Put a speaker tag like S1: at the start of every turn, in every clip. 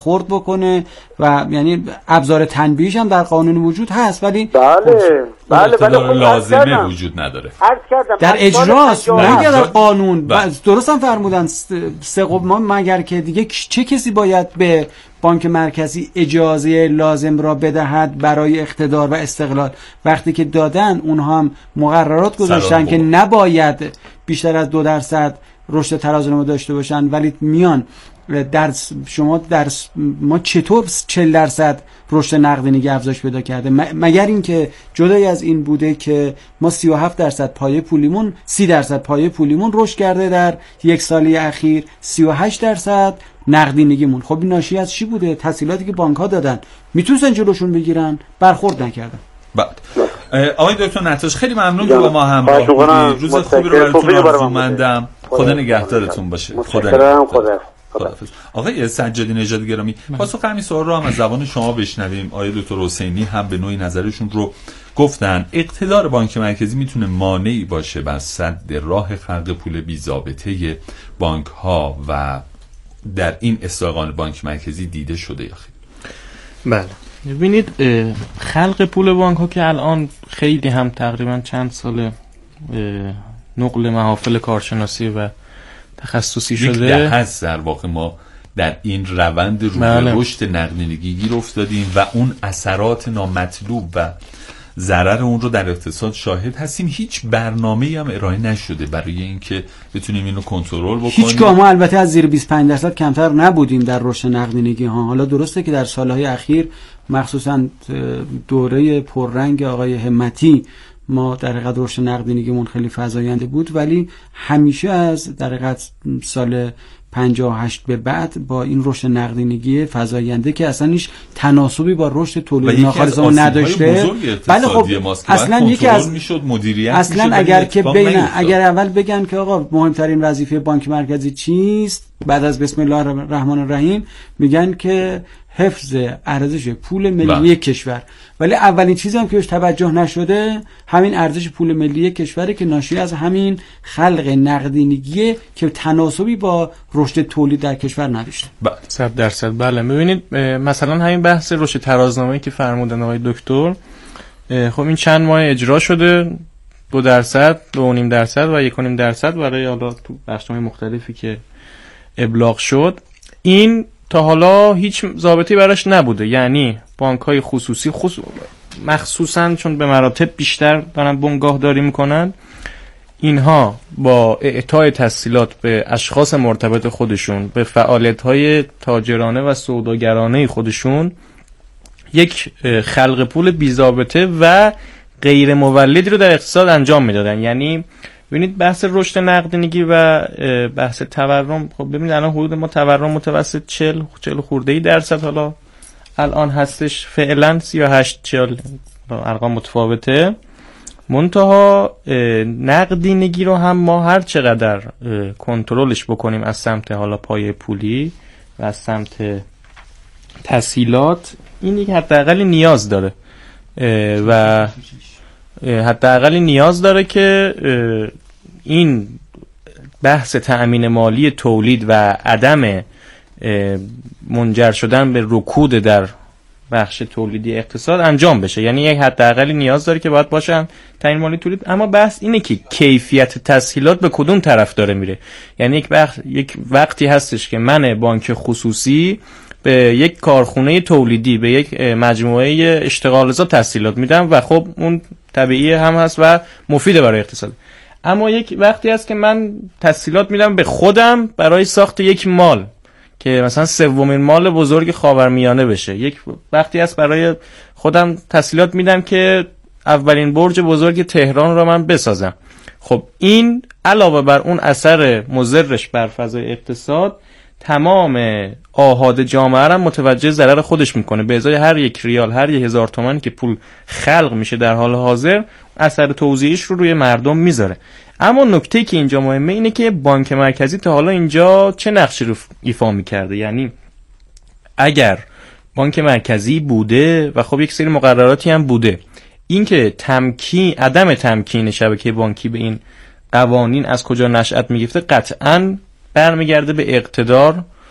S1: خرد بکنه و یعنی ابزار تنبیهش هم در قانون وجود هست، ولی
S2: بله
S3: لازمه وجود نداره
S1: در اجراست نه در قانون. درست هم فرمودن ما مگر که دیگه چه کسی باید به بانک مرکزی اجازه لازم را بدهد برای اقتدار و استقلال؟ وقتی که دادن اونها هم مقررات گذاشتن که نباید بیشتر از 2% رشد ترازنامه داشته باشن، ولی میان ما چطور 40% رشد نقدینگی افزایش پیدا کرده؟ مگر اینکه جدای از این بوده که ما 37% پایه پولیمون 30% پایه پولیمون رشد کرده در یک سالی اخیر، 38% نقدینگیمون. خب این ناشی از چی بوده؟ تسهیلاتی که بانک ها دادن، میتونستن جلوشون بگیرن، برخورد نکردن.
S3: بعد آقای دکتر نتاش خیلی ممنون که با ما همراه بودید. روز خوبی رو براتون آرزومندم. خدا نگهدارتون باشه. خدا. آقای سجادی نژاد گرامی، پاسخ همین سوال رو هم از زبان شما بشنویم. آقای دکتر حسینی هم به نوعی نظرشون رو گفتن. اقتدار بانک مرکزی میتونه مانعی باشه بر سد راه خلق پول بی ضابطه بانک ها و در این اصلاح بانک مرکزی دیده شده یا خیر؟
S4: بله، ببینید خلق پول بانک ها که الان خیلی هم تقریبا چند سال نقل محافل کارشناسی و تخصصی شده.
S3: یک هست در واقع ما در این روند رو به رشد نقدینگی گیر افتادیم و اون اثرات نامطلوب و ضرر اون رو در اقتصاد شاهد هستیم. هیچ برنامه‌ای هم ارائه نشده برای اینکه بتونیم اینو کنترل بکنیم.
S1: هیچگاه ما البته از زیر 25% کمتر نبودیم در رشد نقدینگی ها. حالا درسته که در سالهای اخیر مخصوصا دوره پررنگ آقای همتی ما در حقیقت رشد نقدینگیمون خیلی فزاینده بود، ولی همیشه از در حقیقت سال 58 به بعد با این رشد نقدینگی فزاینده که اصلا هیچ تناسبی با رشد تولید ناخالصانه نداشته.
S3: بله خب
S1: اصلا یکی از
S3: اصلا
S1: اگر که اگر اول بگن که آقا مهمترین وظیفه بانک مرکزی چیست، بعد از بسم الله الرحمن الرحیم میگن که حفظ ارزش پول ملی کشور، ولی اولین چیزی هم که بهش توجه نشده همین ارزش پول ملی کشوره که ناشی از همین خلق نقدینگی که تناسبی با رشد تولید در کشور نداشته.
S4: 100%. بله ببینید مثلا همین بحث رشد ترازنامه‌ای که فرمودن آقای دکتر، خب این چند ماه اجرا شده، 2%، 2.5% و 1.5% برای حالا تو بخش‌های مختلفی که ابلاغ شد. این تا حالا هیچ ضابطه‌ای براش نبوده، یعنی بانک‌های خصوصی مخصوصاً چون به مراتب بیشتر دارن بنگاه داری میکنن، اینها با اعطای تسهیلات به اشخاص مرتبط خودشون، به فعالیت‌های تاجرانه و سوداگرانه خودشون یک خلق پول بی ضابطه و غیر مولدی رو در اقتصاد انجام میدادن. یعنی ببینید بحث رشد نقدینگی و بحث تورم، خب ببینید الان حدود ما تورم متوسط 40 خورده‌ای درصد حالا الان هستش، فعلا 38-40 ارقام متفاوته. منتها نقدینگی رو هم ما هر چقدر کنترلش بکنیم از سمت حالا پایه پولی و از سمت تسهیلات، این یک حداقل نیاز داره و حداقل نیاز داره که این بحث تأمین مالی تولید و عدم منجر شدن به رکود در بخش تولیدی اقتصاد انجام بشه. یعنی یک حداقل نیاز داره که باید باشن تأمین مالی تولید. اما بحث اینه که کیفیت تسهیلات به کدوم طرف داره میره. یعنی یک وقتی هستش که من بانک خصوصی به یک کارخونه تولیدی، به یک مجموعه اشتغالزا تسهیلات میدم و خب اون طبیعی هم هست و مفیده برای اقتصاد. اما یک وقتی هست که من تسهیلات میدم به خودم برای ساخت یک مال که مثلا سومین مال بزرگ خاورمیانه بشه، یک وقتی هست برای خودم تسهیلات میدم که اولین برج بزرگ تهران رو من بسازم. خب این علاوه بر اون اثر مضرش بر فضای اقتصاد، تمام آحاد جامعه را متوجه ضرر خودش میکنه. به ازای هر 1 ریال، هر 1000 تومان که پول خلق میشه در حال حاضر، اثر توزیعش رو روی مردم میذاره. اما نکته که اینجا مهمه اینه که بانک مرکزی تا حالا اینجا چه نقشی رو ایفا میکرده. یعنی اگر بانک مرکزی بوده و خب یک سری مقرراتی هم بوده، این که عدم تمکین شبکه بانکی به این قوانین از کجا نشأت میگرفته، قطعاً برمیگرده به اقتدار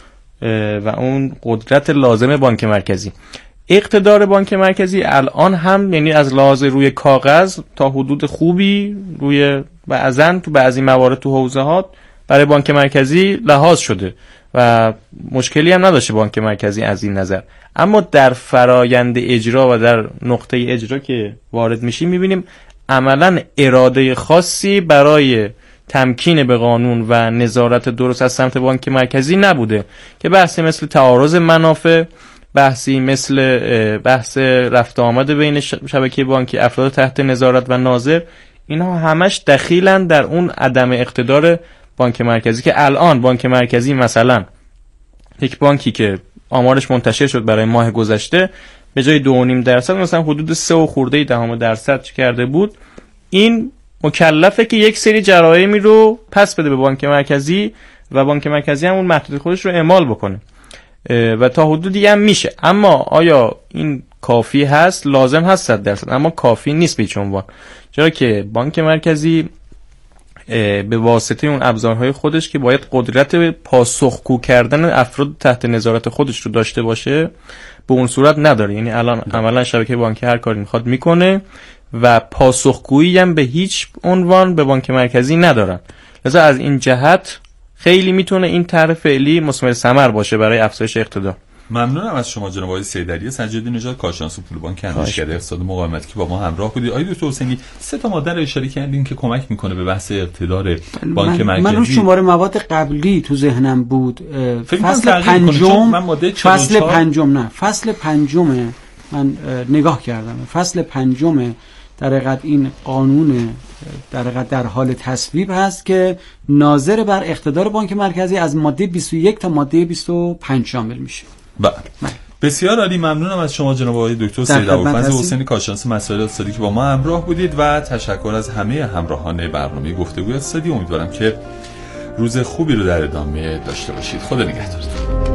S4: و اون قدرت لازم بانک مرکزی. اقتدار بانک مرکزی الان هم یعنی از لحاظ روی کاغذ تا حدود خوبی روی بعضن تو بعضی موارد تو حوزه‌ها برای بانک مرکزی لحاظ شده و مشکلی هم نداشته بانک مرکزی از این نظر. اما در فرایند اجرا و در نقطه اجرا که وارد میشیم میبینیم عملاً اراده خاصی برای تمکین به قانون و نظارت درست از سمت بانک مرکزی نبوده که بحثی مثل تعارض منافع، بحثی مثل بحث رفت آمد بین شبکه بانکی، افراد تحت نظارت و ناظر، اینها همش دخیلن در اون عدم اقتدار بانک مرکزی که الان بانک مرکزی مثلا یک بانکی که آمارش منتشر شد برای ماه گذشته به جای 2.5% مثلا حدود 3.1% کرده بود. این مکلفه که یک سری جرایمی رو پس بده به بانک مرکزی و بانک مرکزی هم اون محدود خودش رو اعمال بکنه و تا حدودی هم میشه. اما آیا این کافی هست؟ لازم هست 100%، اما کافی نیست به هیچ عنوان، چرا که بانک مرکزی به واسطه اون ابزارهای خودش که باید قدرت پاسخگو کردن افراد تحت نظارت خودش رو داشته باشه به اون صورت نداره. یعنی الان عملا شبکه بانکی هر کاری میخواد میکنه و پاسخگویی هم به هیچ عنوان به بانک مرکزی ندارن. لذا از این جهت خیلی میتونه این طرح فعلی مثمر ثمر باشه برای افزایش اقتدار.
S3: ممنونم از شما جناب آقای سیدعلی سجادی نژاد، کارشناس پول بانک اندیشکده اقتصاد مقاومتی که با ما همراه بودید. آقای دکتر حسینی 3 تا ماده رو اشاره کردین که کمک میکنه به بحث اقتدار بانک مرکزی.
S1: من رو شماره مواد قبلی تو ذهنم بود. فصل پنجم من نگاه کردم. فصل پنجم در حقیقت این قانون در حقیقت در حال تصویب هست که ناظر بر اقتدار بانک مرکزی از ماده 21 تا ماده 25 شامل میشه.
S3: بسیار عالی. ممنونم از شما جناب آقای دکتر سید ابوالفضل حسینی، کارشناس مسائل اقتصادی که با ما همراه بودید و تشکر از همه همراهان برنامه گفتگو اقتصادی. امیدوارم که روز خوبی رو در ادامه داشته باشید. خدا نگهدارتون.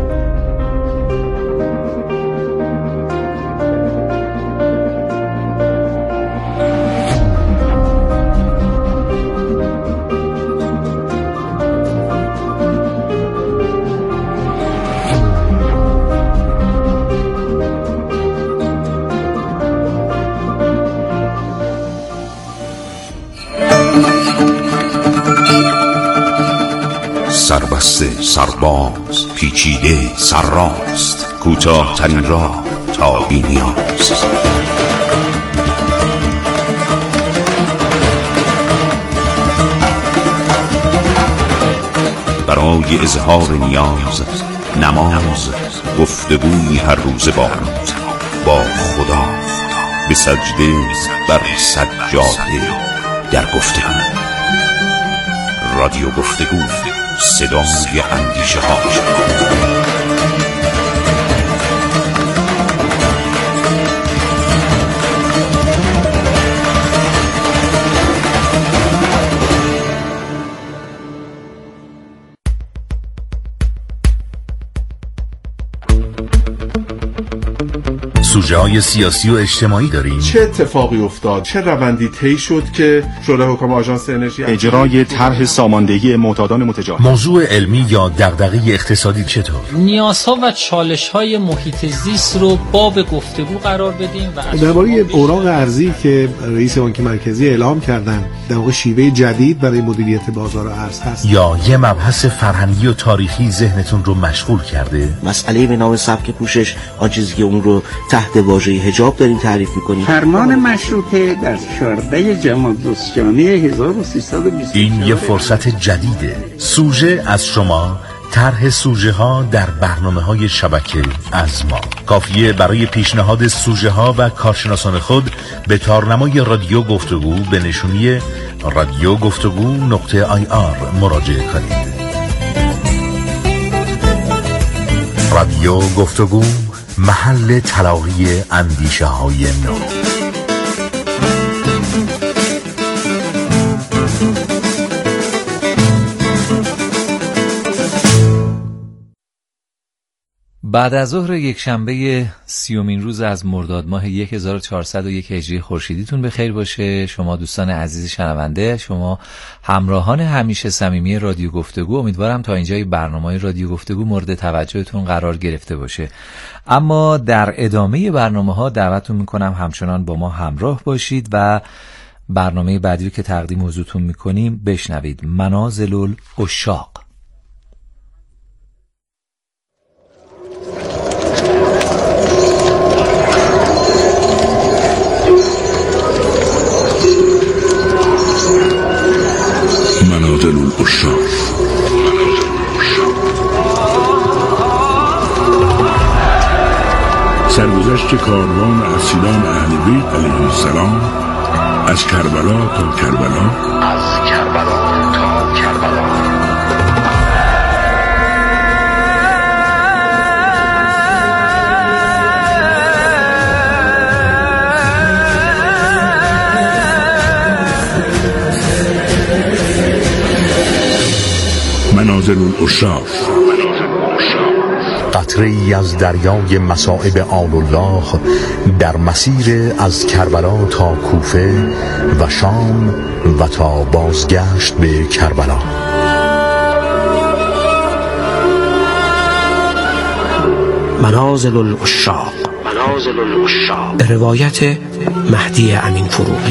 S2: سربسته، سرباز، پیچیده، سرراست، کوتاه ترین راه تا بی‌نیاز. برای اظهار نیاز، نماز، گفتگوی هر روز با خدا، به سجده بر سجاده در گفتگو. رادیو گفتگو، صدای اندیشه ها. سوژه‌های سیاسی و اجتماعی داریم.
S5: چه اتفاقی افتاد؟ چه روندی طی شد که شورای حکام آژانس انرژی
S6: اجرای طرح ساماندهی معتادان متجاوز؟
S2: موضوع علمی یا دغدغه اقتصادی چطور؟
S7: نیازها و چالش‌های محیط زیست رو باب گفتگو قرار بدیم و
S8: درباره اوراق ارزی که رئیس بانک مرکزی اعلام کردن در واقع شیوه جدید برای مدیریت بازار ارز هست.
S2: یا یه مبحث فرهنگی و تاریخی ذهنتون رو مشغول کرده؟
S9: مسئله به نام سبک پوشش، آن چیزی که اون رو تحت واژه حجاب داریم تعریف می‌کنیم.
S10: فرمان مشروطه در 14 جمادی 1320.
S2: این یه فرصت جدیده. سوژه از شما، طرح سوژه ها در برنامه‌های شبکه از ما. کافیه برای پیشنهاد سوژه ها و کارشناسان خود به تارنمای رادیو گفتگو به نشونی radiogفتگو.ir مراجعه کنید. رادیو گفتگو، محل تلاقی اندیشه های نو.
S11: بعد از ظهر یک شنبه 30 روز از مرداد ماه 1401 هجری خورشیدیتون به خیر باشه. شما دوستان عزیز شنونده، شما همراهان همیشه صمیمی رادیو گفتگو، امیدوارم تا اینجای برنامه رادیو گفتگو مورد توجهتون قرار گرفته باشه. اما در ادامه برنامه‌ها دعوتتون میکنم همچنان با ما همراه باشید و برنامه بعدی که تقدیم حضورتون میکنیم بشنوید. منازل العشاق.
S2: منازل العشاق. سرگذشت کاروان اسیران اهل بیت علیهم السلام از کربلا تا کربلا، منازل العشاق. قطره‌ای از دریای مصائب آل الله در مسیر از کربلا تا کوفه و شام و تا بازگشت به کربلا.
S12: منازل العشاق به روایت مهدی امین فروغی.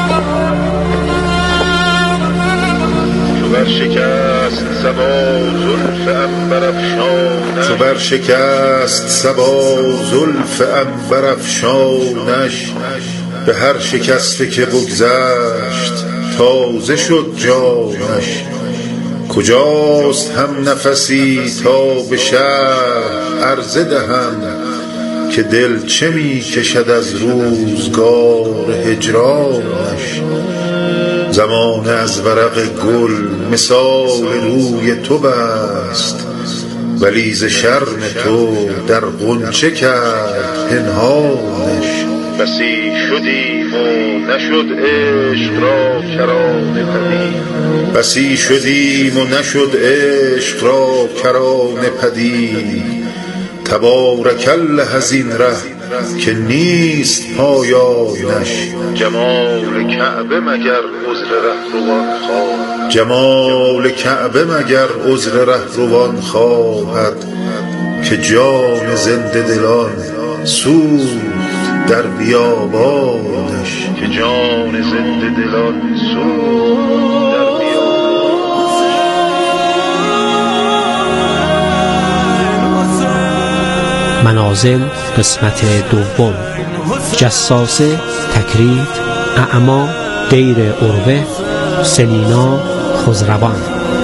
S13: چو برشکست صبا زلف عنبرافشانش، به هر شکسته که بگذشت تازه شد جانش. کجاست هم نفسی تا به شهر عرضه دهم، که دل چه می کشد از روزگار هجرانش. زمان از ورق گل مثال روی تو بست، ولی ز شرم تو در غنچه کرد پنهانش. بسی شدیم و نشد عشق را کرانه پدید، بسی شدیم و نشد عشق را کرانه پدید. تبارک الله از این ره که نیست پایانش. جمال کعبه مگر عذر رهروان خواهد، جمال کعبه مگر عذر رهروان خواهد. که جان زنده دلان سوخت در بیابانش، که جان زنده دلان سوخت در بیابانش.
S12: منازل قسمت دوم. جساسه تکرید اعما دیر عروه سلینا خضروان.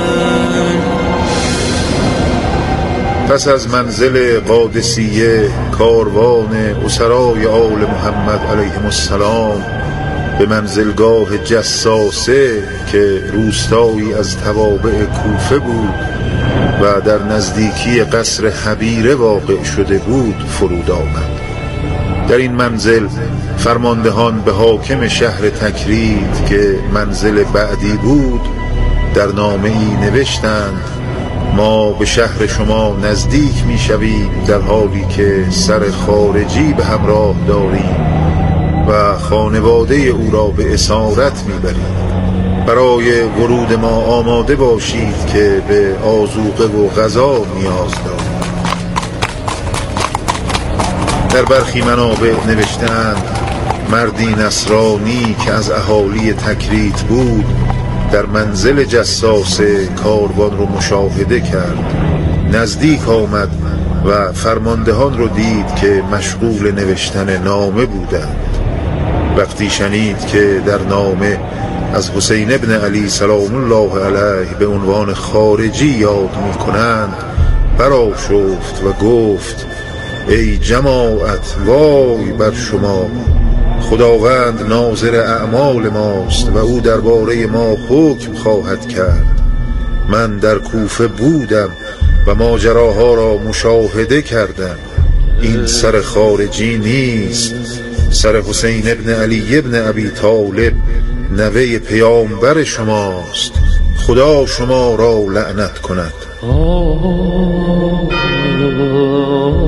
S13: پس از منزل قادسیه کاروان اسرای آل محمد علیهم السلام به منزلگاه جساسه که روستایی از توابع کوفه بود و در نزدیکی قصر حبیره واقع شده بود فرود آمد. در این منزل فرماندهان به حاکم شهر تکرید که منزل بعدی بود در نامه ای نوشتند: ما به شهر شما نزدیک می شویم در حالی که سر خارجی به همراه داریم و خانواده او را به اسارت می بریم. برای ورود ما آماده باشید که به آذوقه و غذا نیاز داریم. در برخی منابع نوشتند مردی نصرانی که از اهالی تکرید بود در منزل جساسه کاروان رو مشاهده کرد. نزدیک آمد و فرماندهان رو دید که مشغول نوشتن نامه بودند. وقتی شنید که در نامه از حسین ابن علی سلام الله علیه به عنوان خارجی یاد می کنند برآشفت و گفت: ای جماعت، وای بر شما، خداوند ناظر اعمال ماست و او درباره ما حکم خواهد کرد. من در کوفه بودم و ماجراها را مشاهده کردم. این سر خارجی نیست، سر حسین ابن علی ابن ابی طالب نوه پیامبر شماست. خدا شما را لعنت کند.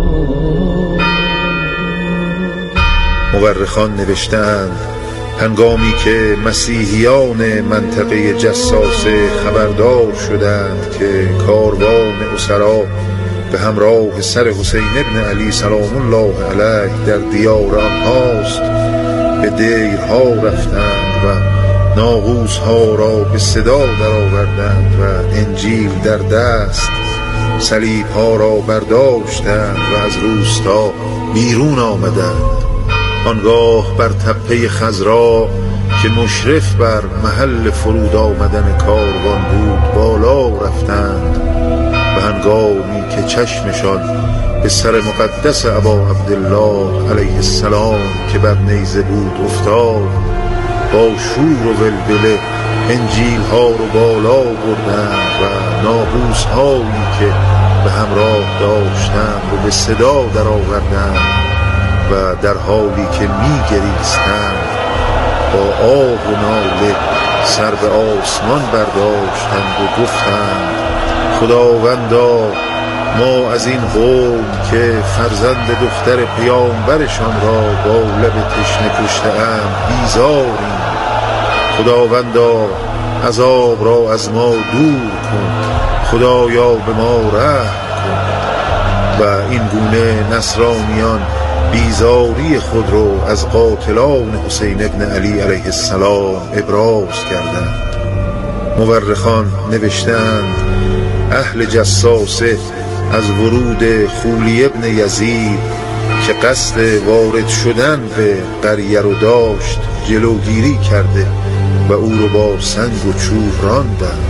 S13: مورخان نوشتند هنگامی که مسیحیان منطقه جساسه خبردار شدند که کاروان اسرا به همراه سر حسین ابن علی سلام الله علیه در دیار آنهاست، به دیرها رفتند و ناقوسها را به صدا درآوردند و انجیل در دست صلیبها را برداشتند و از روستا بیرون آمدند. آنگاه بر تپه خضرا که مشرف بر محل فرود آمدن کاروان بود بالا رفتند و هنگامی که چشمشان به سر مقدس ابا عبدالله علیه السلام که بر نیزه بود افتاد، با شور و ولوله انجیل ها رو بالا بردند و ناقوس هایی که به همراه داشتند و به صدا در آوردند و در حالی که می گریستند با آه و ناله سر به آسمان برداشتند و گفتند خداوندا ما از این قوم که فرزند دختر پیامبرشان را با لب تشنه کشته‌اند بیزاریم. خداوندا عذاب را از ما دور کن، خدایا به ما رحم کن. و این گونه نصرانیان بیزاری خود رو از قاتلان حسین ابن علی علیه السلام ابراز کردند. مورخان نوشتند اهل جساسه از ورود خولی ابن یزید که قصد وارد شدن به قریه رو داشت جلوگیری کرده و او رو با سنگ و چوب راندند.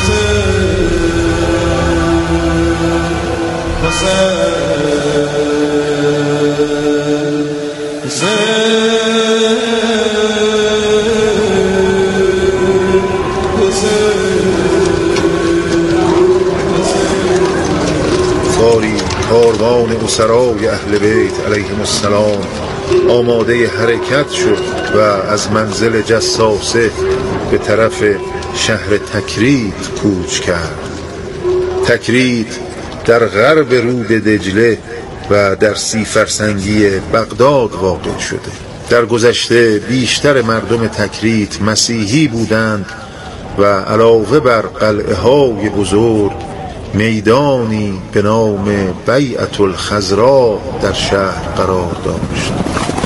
S13: کاروان اسرای اهل بیت علیهم السلام آماده حرکت شد و از منزل جساسه به طرف شهر تکریت کوچ کرد. تکریت در غرب رود دجله و در 30 فرسنگی بغداد واقع شده. در گذشته بیشتر مردم تکریت مسیحی بودند و علاوه بر قلعه های بزرگ میدانی به نام بیعة الخضراء در شهر قرار داشت.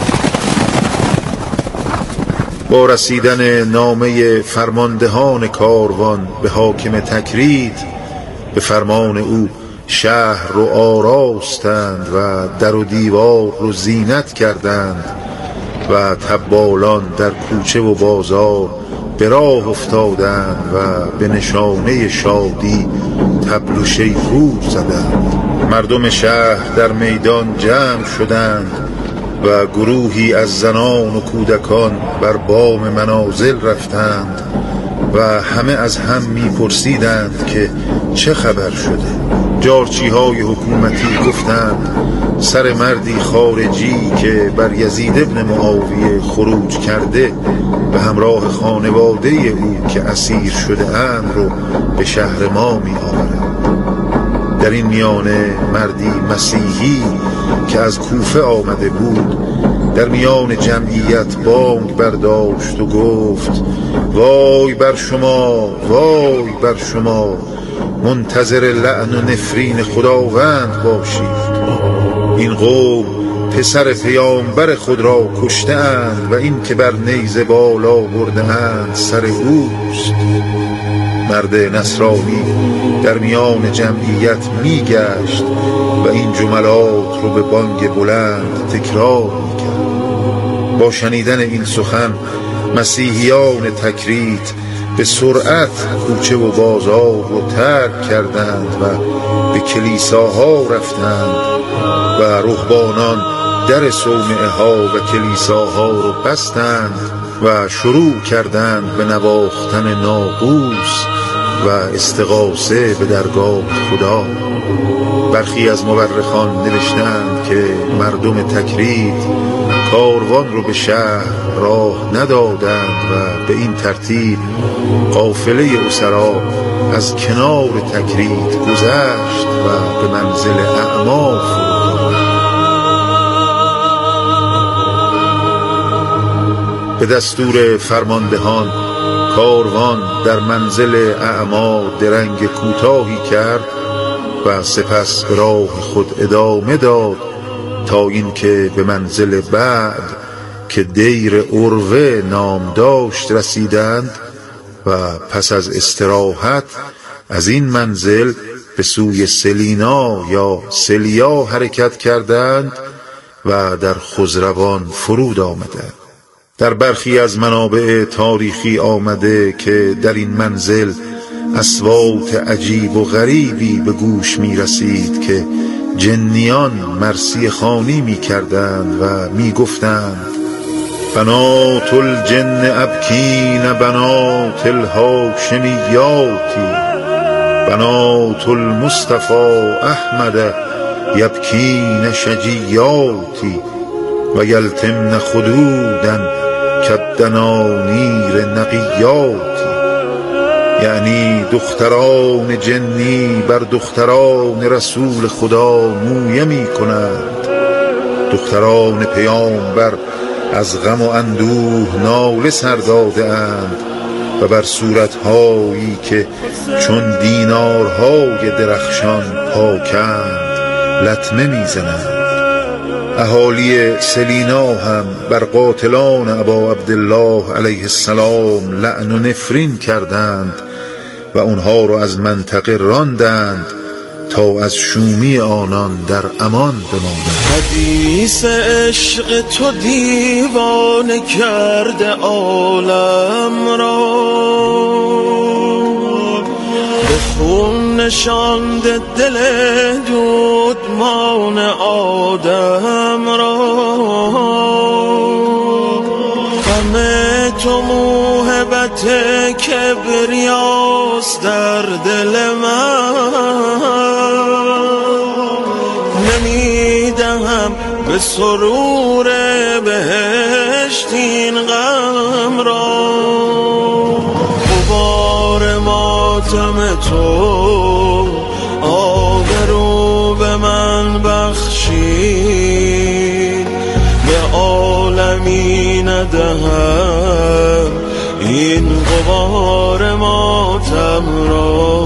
S13: با رسیدن نامه فرماندهان کاروان به حاکم تکریت به فرمان او شهر رو آراستند و در و دیوار رو زینت کردند و تبالان در کوچه و بازار به راه افتادند و به نشانه شادی طبل و شیپور زدند. مردم شهر در میدان جمع شدند و گروهی از زنان و کودکان بر بام منازل رفتند و همه از هم میپرسیدند که چه خبر شده. جارچی های حکومتی گفتند سر مردی خارجی که بر یزید ابن معاویه خروج کرده به همراه خانواده او که اسیر شده اند رو به شهر ما می آورد. در این میانه مردی مسیحی که از کوفه آمده بود در میان جمعیت بانگ برداشت و گفت وای بر شما، وای بر شما، منتظر لعن و نفرین خداوند باشید. این قوم پسر پیامبر خود را کشته اند و این که بر نیزه بالا برده اند سر اوست. مرد نصرانی در میان جمعیت میگشت و این جملات رو به بانگ بلند تکرار میکرد. با شنیدن این سخن مسیحیان تکریت به سرعت کوچه و بازار رو ترک کردند و به کلیساها رفتند و رهبانان در صومعه ها و کلیساها رو بستند و شروع کردند به نواختن ناقوس و استغاثه به درگاه خدا. برخی از مورخان نوشتند که مردم تکریت کاروان رو به شهر راه ندادند و به این ترتیب قافله اسرا از کنار تکریت گذشت و به منزل اعما فرود. به دستور فرماندهان کاروان در منزل اعما درنگ کوتاهی کرد و سپس به راه خود ادامه داد تا اینکه به منزل بعد که دیر عروه نام داشت رسیدند و پس از استراحت از این منزل به سوی سلینا یا سلیا حرکت کردند و در خضروان فرود آمدند. در برخی از منابع تاریخی آمده که در این منزل اصوات عجیب و غریبی به گوش می رسید که جنیان مرثیه خوانی می کردند و می گفتند بنات الجن ابکین بنات الهاشمیاتی بنات المصطفى احمد یبکین شجیاتی و یلتمن خدودا کالدنانیر نقیاتی، یعنی دختران جنی بر دختران رسول خدا مویه می کنند. دختران پیامبر از غم و اندوه ناله سر داده اند و بر صورتهایی که چون دینارهای درخشان پاکند لطمه میزنند. اهالی سلینا هم بر قاتلان ابا عبدالله علیه السلام لعن و نفرین کردند و اونها را از منطقه راندند تا از شومی آنان در امان بمانند.
S14: حدیث عشق تو دیوانه کرده عالم را، به خون نشانده دل دودمان آدم را. غم تو موهبت کبریاست در دل من، نمیدهم به سرور بهشت این غم را. غبار ماتم تو آبرو به من بخشید، به عالمی ندهم این غبار ماتم را.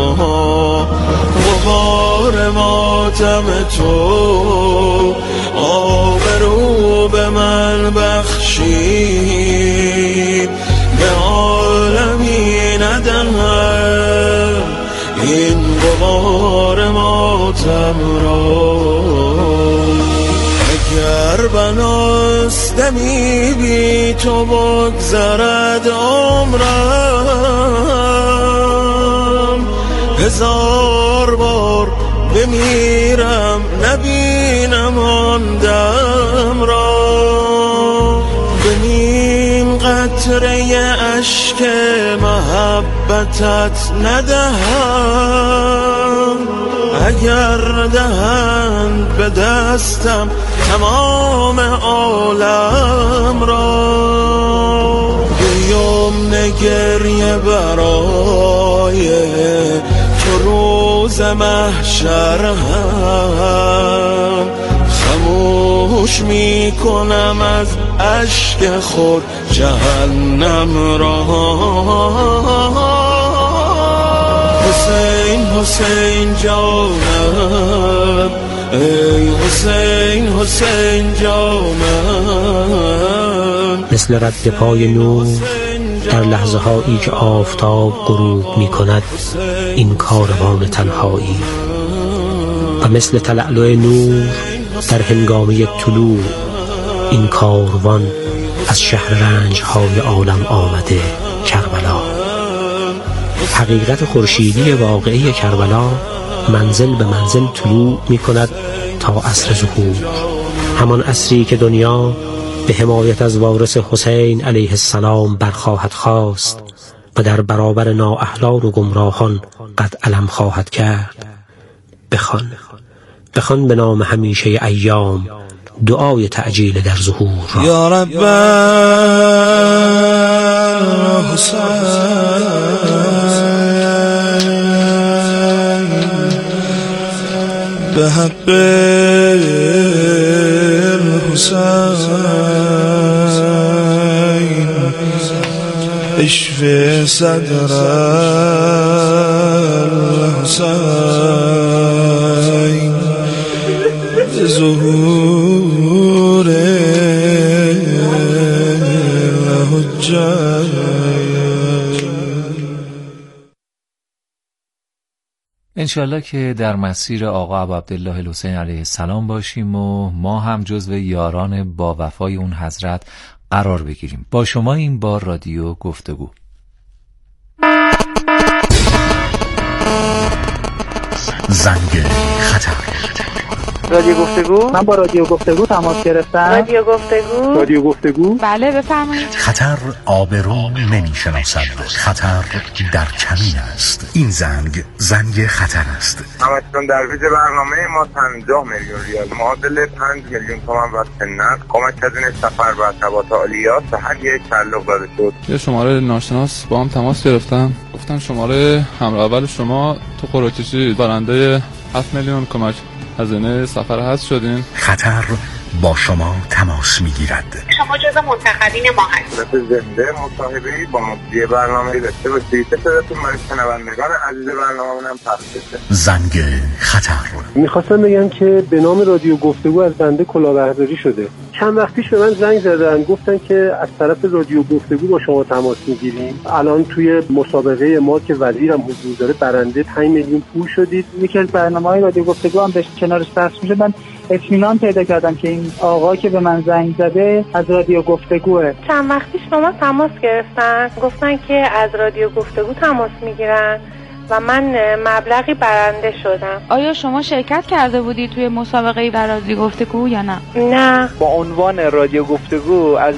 S14: غبار ماتم تو آبرو به من بخشید، به عالمی ندهم این غبار ماتم را. اگر بناست دمی بی تو بگذرد عمرم، هزار بار بمیرم نبینم آن دم را. به نیم قطره اشک محبتت ندهم، اگر دهند به دستم تمام عالم را. بیوم نگریه برای تو روز محشر هم، خاموش می کنم از اشک خود جهنم را. حسین حسین جانم، ای حسین حسین جانم.
S12: مثل رد پای نور در لحظه هایی که آفتاب غروب می کند این کاروان تنهایی، و مثل تلألؤ نور در هنگامه طلوع این کاروان از شهر رنج های عالم آمده کربلا. حقیقت خورشیدی واقعی کربلا منزل به منزل طلوع می کند تا عصر ظهور، همان عصری که دنیا به حمایت از وارث حسین علیه السلام برخواهد خواست و در برابر نااهلان و گمراهان قد علم خواهد کرد. بخوان به نام همیشه ایام دعای تعجیل در ظهور را.
S14: یا رب حسین به حق حسین اشفه صدر الحسین ظهور حجت.
S11: انشالله که در مسیر آقا ابو عبدالله الحسین علیه السلام باشیم و ما هم جزو یاران با وفای اون حضرت قرار بگیریم. با شما این بار رادیو گفتگو.
S2: زنگ خطر.
S15: رادیو گفتگو؟ من با رادیو گفتگو تماس گرفتم.
S16: رادیو گفتگو؟
S15: رادیو گفتگو؟
S16: بله بفرمایید.
S2: خطر آبرو نمیشناسد، خطر در کمین است. این زنگ خطر است.
S17: همچنان در ویژه برنامه ما 50 میلیون ریال معادل 5 میلیون تومان و سنت کمک هزینه سفر و ارتباط عالیات به هر یک تعلق داده شد.
S18: یه شماره ناشناس با هم تماس گرفتن، گفتن شماره همراه اول شما تو قرعه کشی برنده 7 میلیون کمک هزینه سفر هست شدین.
S2: خطر با شما تماس میگیرد.
S16: شما جزو منتخبین ما هستید.
S17: زنده مصاحبه‌ای با مجری برنامه داشته باشید. صداتون برای شنوندگان عزیز برنامه‌مون هم پخش بشه.
S2: زنگ خطر.
S19: می‌خواستم بگم که به نام رادیو گفتگو از بنده کلاهبرداری شده. چند وقت پیش به من زنگ زدن، گفتن که از طرف رادیو گفتگو با شما تماس میگیریم. الان توی مسابقه ما که وزیرم حضور داره برنده 5 میلیون پول شدید.
S15: یکی از برنامه‌های رادیو گفتگو هم کنارش پخش میشه. من اطمینان پیدا کردم که این آقا که به من زنگ زده از رادیو گفتگوه.
S16: چند وقت پیش با ما تماس گرفتن، گفتن که از رادیو گفتگو تماس میگیرن و من مبلغی برنده شدم.
S20: آیا شما شرکت کرده بودی توی مسابقه در رادیو گفتگو یا نه؟
S16: نه.
S15: با عنوان رادیو گفتگو از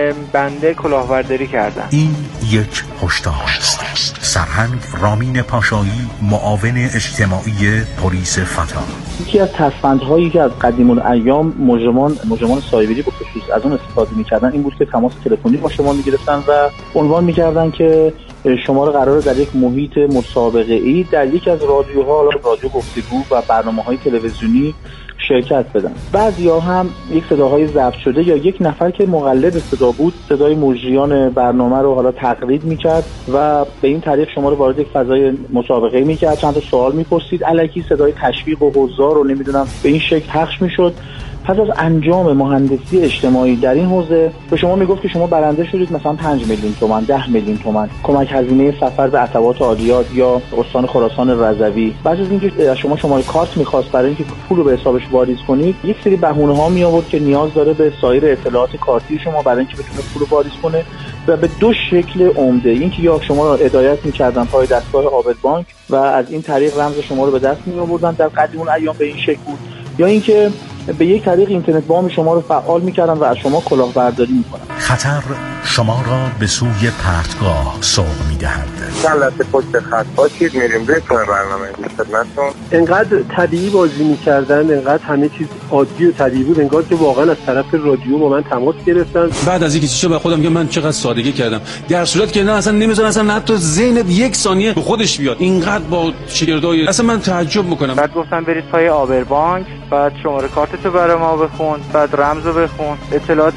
S15: بنده کلاهبرداری کردم.
S2: این یک هشدار است. سرهنگ رامین پاشایی، معاون اجتماعی پلیس فتا.
S21: یکی از تصفندهایی که از قدیم الایام مجرمان سایبری به خصوص از اون استفاده می‌کردن این بود که تماس تلفنی با شما می‌گرفتن و عنوان می‌کردن که شما رو قراره در یک محیط مسابقه‌ای در یک از رادیوها، رادیو گفتگو و برنامه‌های تلویزیونی شرکت بدن. بعضیا هم یک صداهای ضبط شده یا یک نفر که مقلد صدا بود صدای مجریان برنامه رو حالا تقلید میکرد و به این طریق شما رو وارد یک فضای مسابقه میکرد، چند تا سوال میپرسید، الکی صدای تشویق و حضار رو نمیدونم به این شکل پخش میشد. پس از انجام مهندسی اجتماعی در این حوزه به شما میگفت که شما برنده شدید مثلا 5 میلیون تومان، 10 میلیون تومان کمک هزینه سفر به عتبات عالیات یا استان خراسان رضوی. بعد از اینکه شما شماره کارت می‌خواست برای اینکه پول رو به حسابش واریز کنید، یک سری بهونه‌ها می آورد که نیاز داره به سایر اطلاعات کارتی شما برای اینکه بتونه پول رو واریز کنه و به دو شکل عمده. اینکه یا شما رو هدایت می‌کردن پای دستگاه عابد بانک و از این طریق رمز شما رو به دست می‌آوردن، در قدیم الایام به این شکل بود، یا اینکه به یک طریق اینترنت بام شما رو فعال می‌کردن و از شما کلاهبرداری می‌کنن.
S2: خطر شما را به سوی پرتگاه سوق می‌دهد.
S17: چند لحظه پشت خط باشید، میریم روی برنامه خدمتتون.
S19: انقدر طبیعی بازی می‌کردن، انقدر همه چیز عادی و طبیعی بود، انگار که واقعا از طرف رادیو با من تماس گرفتن.
S22: بعد از اینکه چیزا به خودم میگم من چقدر سادگی کردم، در صورتی که نه اصلا نمی‌ذارن اصلا حتی ذهنت یک ثانیه به خودش بیاد. اینقدر با شگردای اصلا من تعجب می‌کنم.
S15: بعد گفتن برید پای عابر بانک، بعد شماره کارتتو برای ما بخون، بعد رمزو بخون، اطلاعات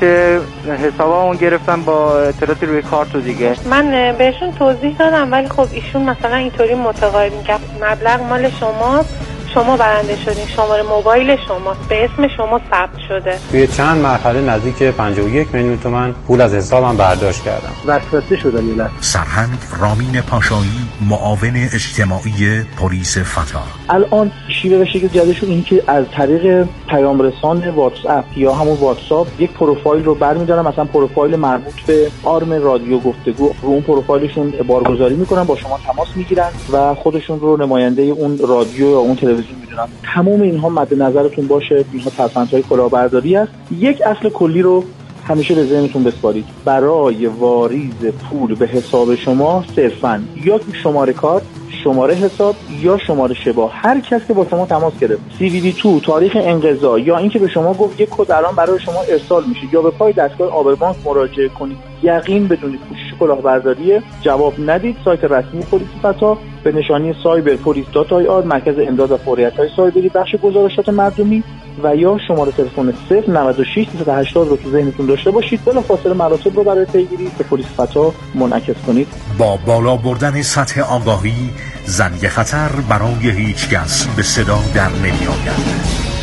S15: حسابمون گرفتن با اطلاعات روی کارت دیگه.
S16: من بهشون توضیح دادم ولی خب ایشون مثلا اینطوری متقاعد می‌کرد مبلغ مال شماست، شما برنده شدین، شماره موبایل شماست، به اسم شما ثبت شده.
S23: توی چند مرحله نزدیک 51 میلیون تومان پول از حسابم برداشت کردم.
S19: وسوسه شدم یه لحظه.
S2: سرهنگ رامین پاشایی، معاون اجتماعی پلیس فتا.
S21: الان شیوه و شکل جدیدشون این که از طریق پیام رسان واتس اپ یا همون واتساپ یک پروفایل رو برمی‌دارن، مثلا پروفایل مربوط به آرم رادیو گفتگو، رو اون پروفایلشون بارگذاری میکنن، با شما تماس میگیرن و خودشون رو نماینده اون رادیو یا اون تلویزیون میدونن. تمام اینها مد نظرتون باشه، اینها تصفندهای کلاهبرداری است. یک اصل کلی رو همیشه به ذهنتون بسپارید. برای واریز پول به حساب شما صرفاً یا شماره کارت، شماره حساب یا شماره شبا، هر کس که با شما تماس گرفت، CVV2 تاریخ انقضا یا اینکه به شما گفت یک کد الان برای شما ارسال میشه یا به پای دستگاه عابر بانک مراجعه کنید، یقین بدونید کلاهبرداری جواب ندید، سایت رسمی پلیس فتا به نشانی cyberpolice.ir مرکز امداد و فوریت‌های سایبری بخش گزارشات مردمی و یا شماره تلفن 096 380 رو تو ذهنتون داشته باشید، بلافاصله مراتب رو برای پیگیری به پلیس فتا منعکس کنید.
S2: با بالا بردن سطح آگاهی، زنگ خطر برای هیچ کس به صدا در نمی‌آید.